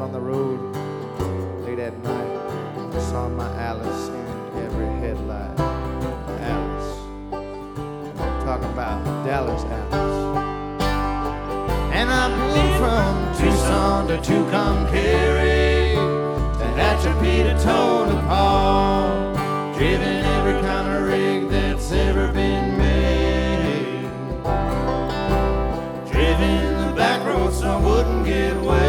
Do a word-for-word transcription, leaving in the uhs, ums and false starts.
out on the road late at night. I saw my Alice in every headlight. Alice. I'm talking about Dallas Alice. And I've been from Tucson to Tucumcari, to Hatchapeta,